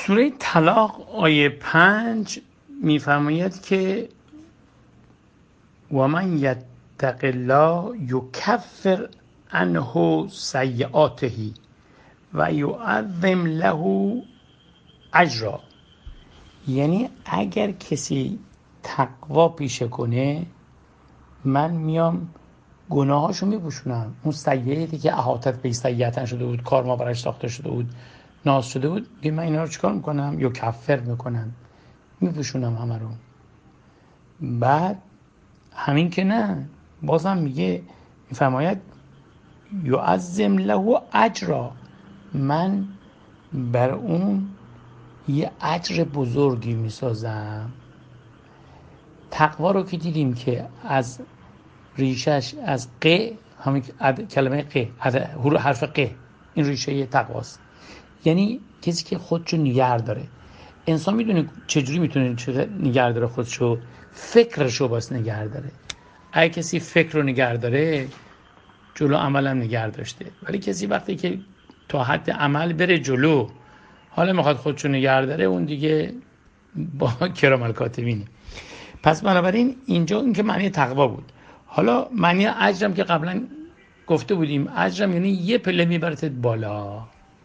سوره طلاق آیه 5 میفرماید که و من یتق الله یکفر عنه سیئاته و یعظم له اجرا. یعنی اگر کسی تقوا پیشه کنه من میام گناهاشو میپوشونم. اون سیئاتی که احاطت به سیئاتن شده بود، کار ما براش ساخته شده بود، ناز شده بود، من اینا رو چیکار میکنم؟ یکفر میکنم، میپوشونم همه رو. بعد همین که نه، بازم میگه، میفرماید یعظم له اجرا، من بر اون یه اجر بزرگی میسازم. تقوا رو که دیدیم که از ریشش از همین کلمه حرف این ریشه تقواست. یعنی کسی که خودشو نگه داره. انسان میدونه چجوری میتونه نگه داره خودشو؟ فکرشو باز نگه داره. اگه کسی فکر رو نگه داره جلو عملم نگه داشته، ولی کسی وقتی که تا حد عمل بره جلو حالا میخواد خودشو نگه داره، اون دیگه با کرام الکاتبینه. پس بنابراین اینجا این که معنی تقوا بود. حالا معنی اجرم که قبلا گفته بودیم، اجرم یعنی یه پله میبرتت بالا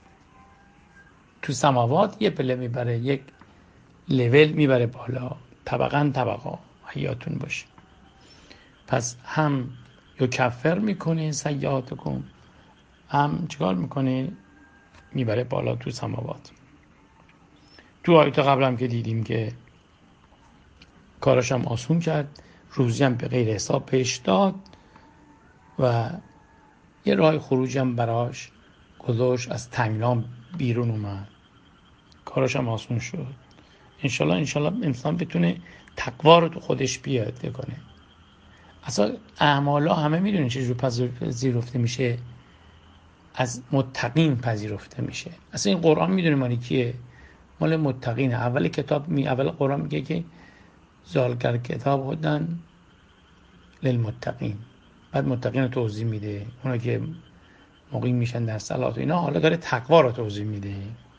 تو سماوات، یه پله میبره، یک لول میبره بالا، طبقا حیاتون باشه. پس هم یکفر میکنه سیئاتکم، هم چیکار میکنه؟ میبره بالا تو سماوات. تو آیات قبل هم که دیدیم که کارش هم آسون کرد، روزی هم به غیر حساب پیش داد و یه راه خروج هم براش گذاشت، از تنگنا بیرون اومد، کارش هم آسون شد. انشالله انسان بتونه تقوا رو تو خودش بیاد کنه. اصلا اعمالا همه میدونین چجور پذیرفته میشه؟ از متقین پذیرفته میشه. اصلا این قرآن میدونه مالی کیه؟ مال متقینه. اول قرآن میگه که ذالک کتاب هدن للمتقین، بعد متقین رو توضیح میده، اونا که مقیم میشن در صلات و اینا. حالا داره تقوا رو توضیح میده.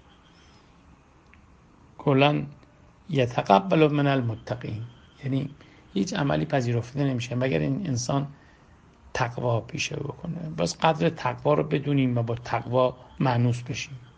کلا یتقبل من المتقین، یعنی هیچ عملی پذیرفته نمیشه مگر این انسان تقوا پیشه بکنه. بس قدر تقوا رو بدونیم و با تقوا مانوس بشیم.